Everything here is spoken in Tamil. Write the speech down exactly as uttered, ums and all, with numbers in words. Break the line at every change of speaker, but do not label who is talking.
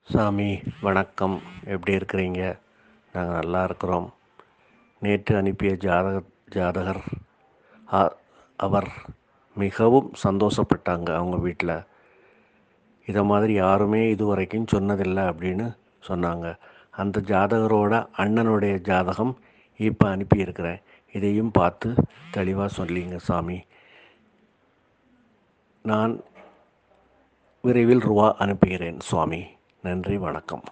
சாமி வணக்கம். எப்படி இருக்கிறீங்க? நாங்கள் நல்லா இருக்கிறோம். நேற்று அனுப்பிய ஜாதக ஜாதகர் அ- அவர் மிகவும் சந்தோஷப்பட்டாங்க. அவங்க வீட்டில் இதை மாதிரி யாருமே இதுவரைக்கும் சொன்னதில்லை அப்படின்னு சொன்னாங்க. அந்த ஜாதகரோட அண்ணனுடைய ஜாதகம் இப்போ அனுப்பியிருக்கிறேன். இதையும் பார்த்து தெளிவாக சொல்லிங்க சாமி. நான் விரைவில் ரூபா அனுப்புகிறேன் சுவாமி. நன்றி, வணக்கம்.